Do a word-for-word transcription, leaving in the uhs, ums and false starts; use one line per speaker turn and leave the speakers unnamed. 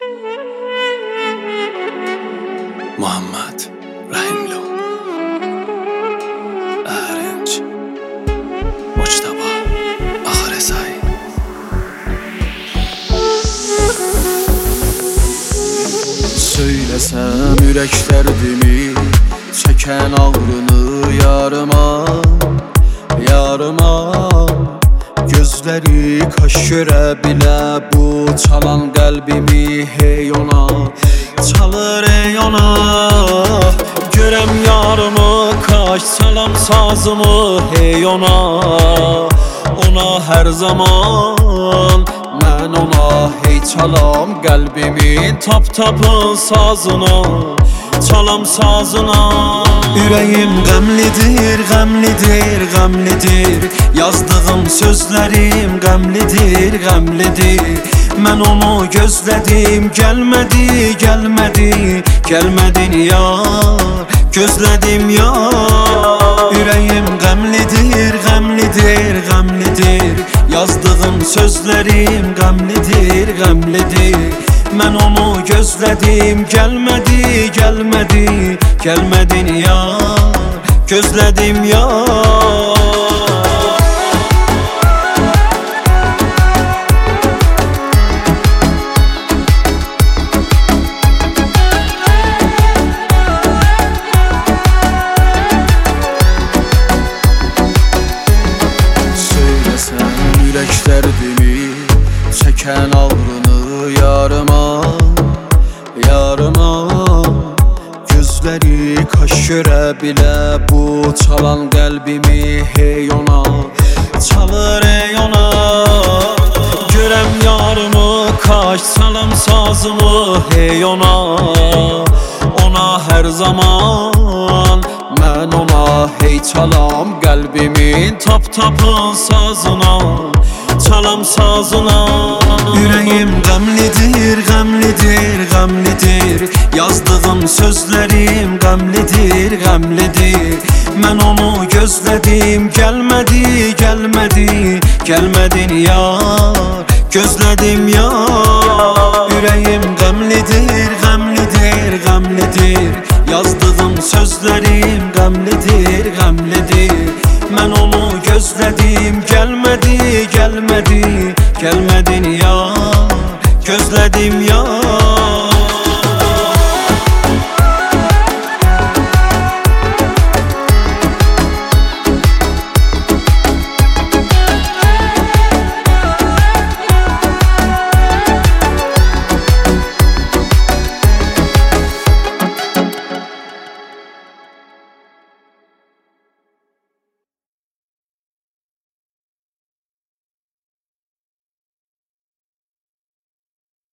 Muhammed Rahimlu Erinç Muçtaba Ağresay Söylesem ürək dərdimi, çəkən ağrını yarıma, yarıma. Gözləri kaş görə bilə bu çalan qəlbimi, hey ona çalır, ey ona. Görəm yarımı, kaş çalam sazımı, hey ona. Ona hər zaman mən ona hey çalam qəlbimin tap-tapın sazına, çalam sazına. Ürəyim qəmlidir, qəmlidir, qəmlidir. Yazdığım sözlərim qəmlidir, qəmlidir. Mən onu gözlədim, gəlmədi, gəlmədi, gəlmədin yar, gözlədim yar. Ürəyim qəmlidir, qəmlidir, qəmlidir. Yazdığım sözlərim qəmlidir, qəmlidir. Mən onu gözlədim, gəlmədi, gəlmədi, gəlmədin yar, gözlədim yar. Ürək dərdimi, çəkən ağrını yarıma, yarıma. Gözləri kaş görə bilə bu çalan qəlbimi, hey ona çalır, ey ona. Görəm yarımı, kaş çalam sazımı, hey ona. Ona hər zaman mən ona hey çalam qəlbimin tap-tapın sazına, çalam sazına. Ürəyim qəmlidir, qəmlidir, qəmlidir. Yazdığım sözlərim qəmlidir, qəmlidir. Mən onu gözlədim, gəlmədi, gəlmədi, gəlmədin yar, gözlədim yar. Ürəyim qəmlidir, qəmlidir, qəmlidir. Yazdığım sözlərim qəmlidir, qəmlidir. Mən onu gözlədim, gəlmədi, gəlmədi, gəlmədin